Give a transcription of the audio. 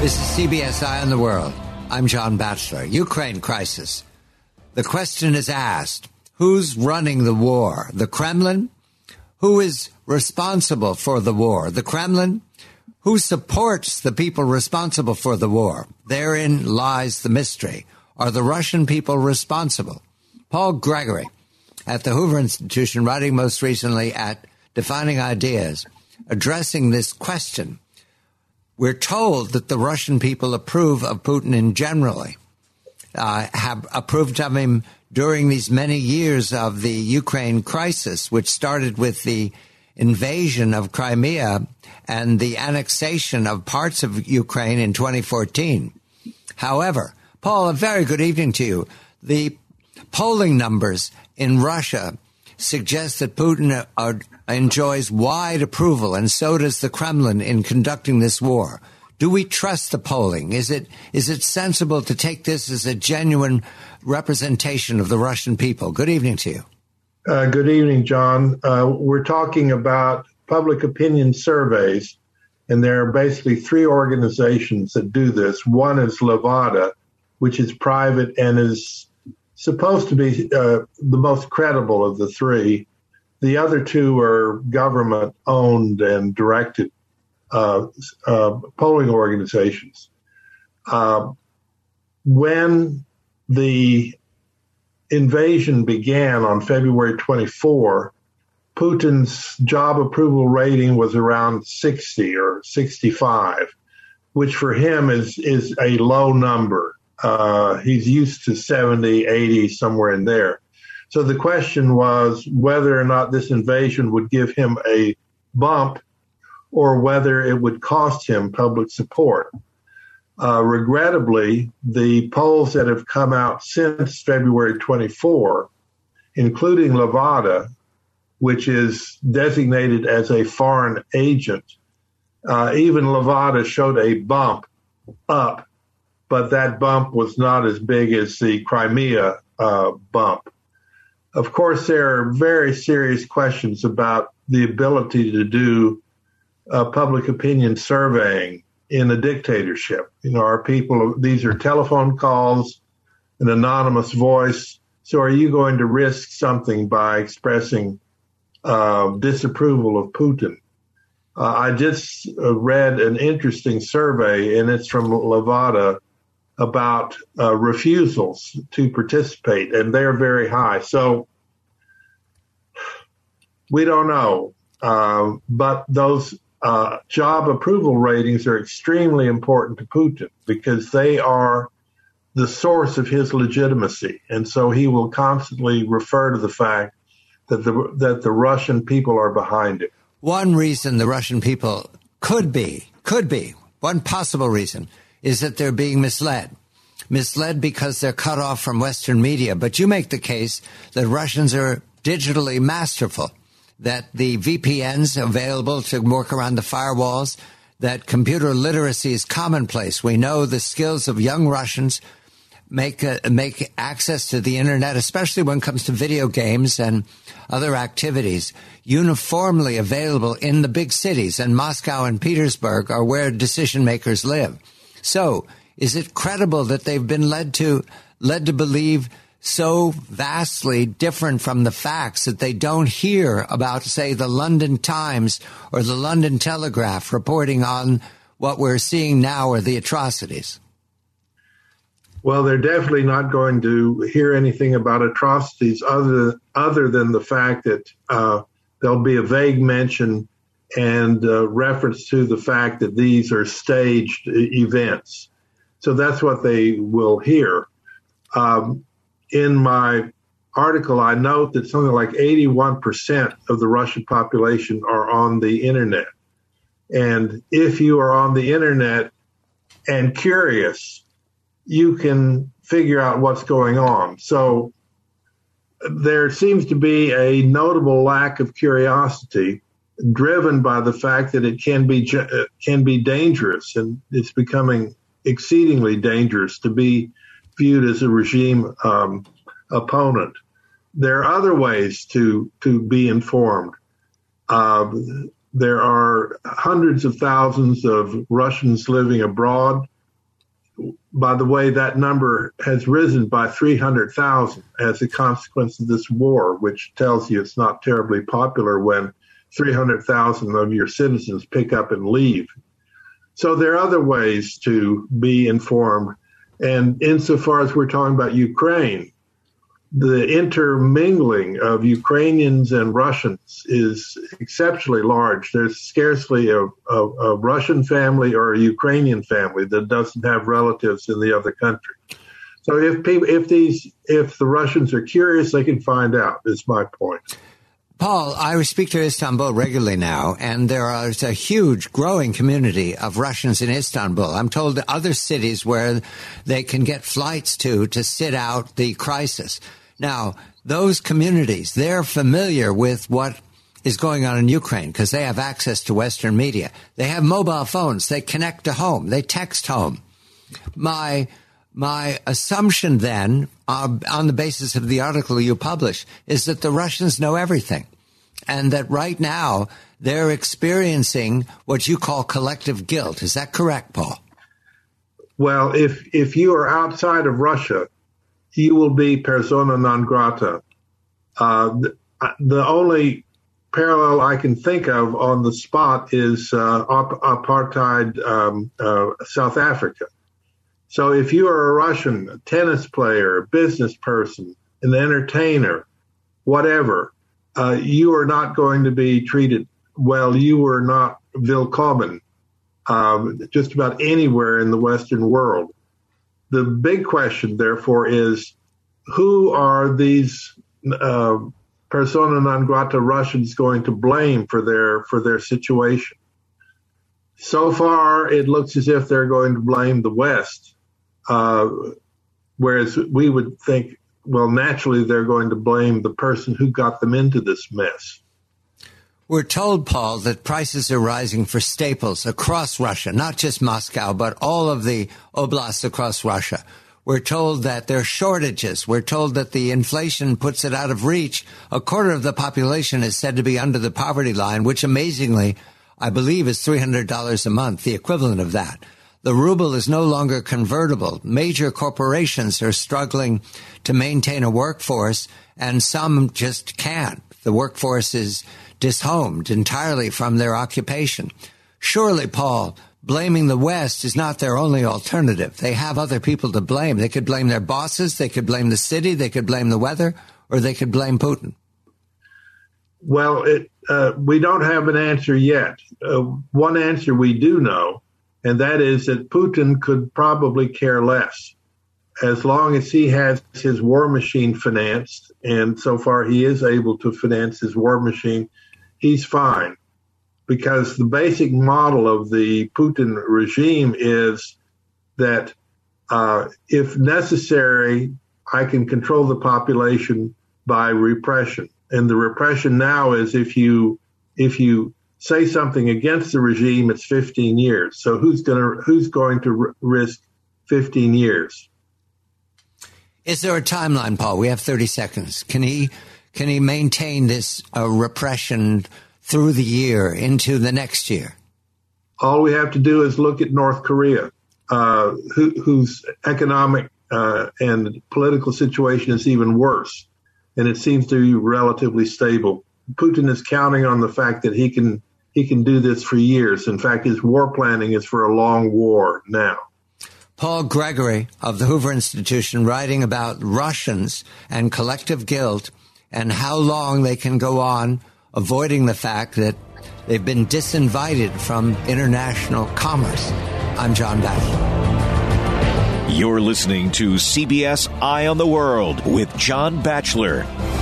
This is CBS Eye on the World. I'm John Batchelor. Ukraine crisis. The question is asked, who's running the war? The Kremlin? Who is responsible for the war? The Kremlin? Who supports the people responsible for the war? Therein lies the mystery. Are the Russian people responsible? Paul Gregory at the Hoover Institution, writing most recently at Defining Ideas, addressing this question. We're told that the Russian people approve of Putin in generally, have approved of him during these many years of the Ukraine crisis, which started with the invasion of Crimea and the annexation of parts of Ukraine in 2014. However, Paul, a very good evening to you. The polling numbers in Russia suggest that Putin enjoys wide approval, and so does the Kremlin in conducting this war. Do we trust the polling? Is it sensible to take this as a genuine representation of the Russian people? Good evening to you. Good evening, John. We're talking about public opinion surveys, and there are basically three organizations that do this. One is Levada, which is private and is supposed to be the most credible of the three. The other two are government-owned and directed polling organizations. When the invasion began on February 24, Putin's job approval rating was around 60 or 65, which for him is a low number. He's used to 70, 80, somewhere in there. So the question was whether or not this invasion would give him a bump or whether it would cost him public support. Regrettably, the polls that have come out since February 24, including Levada, which is designated as a foreign agent, even Levada showed a bump up, but that bump was not as big as the Crimea bump. Of course, there are very serious questions about the ability to do public opinion surveying in a dictatorship. These are telephone calls, an anonymous voice. So are you going to risk something by expressing disapproval of Putin? I just read an interesting survey, and it's from Levada, about refusals to participate, and they're very high. So we don't know. But those job approval ratings are extremely important to Putin because they are the source of his legitimacy. And so he will constantly refer to the fact that the Russian people are behind it. One reason the Russian people could be, one possible reason, is that they're being misled because they're cut off from Western media. But you make the case that Russians are digitally masterful, that the VPNs available to work around the firewalls, that computer literacy is commonplace. We know the skills of young Russians make access to the internet, especially when it comes to video games and other activities, uniformly available in the big cities, and Moscow and Petersburg are where decision makers live. So, is it credible that they've been led to believe so vastly different from the facts that they don't hear about, say, the London Times or the London Telegraph reporting on what we're seeing now or the atrocities? Well, they're definitely not going to hear anything about atrocities other than the fact that there'll be a vague mention and reference to the fact that these are staged events. So that's what they will hear. In my article, I note that something like 81% of the Russian population are on the internet. And if you are on the internet and curious, you can figure out what's going on. So there seems to be a notable lack of curiosity driven by the fact that it can be dangerous, and it's becoming exceedingly dangerous to be viewed as a regime opponent. There are other ways to be informed. There are hundreds of thousands of Russians living abroad by the way, that number has risen by 300,000 as a consequence of this war, which tells you it's not terribly popular when 300,000 of your citizens pick up and leave. So there are other ways to be informed. And insofar as we're talking about Ukraine, the intermingling of Ukrainians and Russians is exceptionally large. There's scarcely a Russian family or a Ukrainian family that doesn't have relatives in the other country. So if the Russians are curious, they can find out, is my point. Paul, I speak to Istanbul regularly now, and there is a huge growing community of Russians in Istanbul. I'm told other cities where they can get flights to sit out the crisis. Now, those communities, they're familiar with what is going on in Ukraine because they have access to Western media. They have mobile phones. They connect to home. They text home. My assumption then, on the basis of the article you publish, is that the Russians know everything and that right now they're experiencing what you call collective guilt. Is that correct, Paul? Well, if you are outside of Russia, you will be persona non grata. The only parallel I can think of on the spot is apartheid South Africa. So if you are a Russian, a tennis player, a business person, an entertainer, whatever, you are not going to be treated well. You are not willkommen just about anywhere in the Western world. The big question, therefore, is who are these persona non grata Russians going to blame for their situation? So far, it looks as if they're going to blame the West, whereas we would think, well, naturally, they're going to blame the person who got them into this mess. We're told, Paul, that prices are rising for staples across Russia, not just Moscow, but all of the oblasts across Russia. We're told that there are shortages. We're told that the inflation puts it out of reach. A quarter of the population is said to be under the poverty line, which amazingly, I believe, is $300 a month, the equivalent of that. The ruble is no longer convertible. Major corporations are struggling to maintain a workforce, and some just can't. The workforce is dishomed entirely from their occupation. Surely, Paul, blaming the West is not their only alternative. They have other people to blame. They could blame their bosses, they could blame the city, they could blame the weather, or they could blame Putin. Well, we don't have an answer yet. One answer we do know, and that is that Putin could probably care less. As long as he has his war machine financed, and so far he is able to finance his war machine, he's fine. Because the basic model of the Putin regime is that if necessary, I can control the population by repression. And the repression now is if you say something against the regime, it's 15 years. So who's going to risk 15 years? Is there a timeline, Paul? We have 30 seconds. Can he maintain this repression through the year into the next year? All we have to do is look at North Korea, whose economic and political situation is even worse, and it seems to be relatively stable. Putin is counting on the fact that he can do this for years. In fact, his war planning is for a long war now. Paul Gregory of the Hoover Institution writing about Russians and collective guilt and how long they can go on avoiding the fact that they've been disinvited from international commerce. I'm John Batchelor. You're listening to CBS Eye on the World with John Batchelor.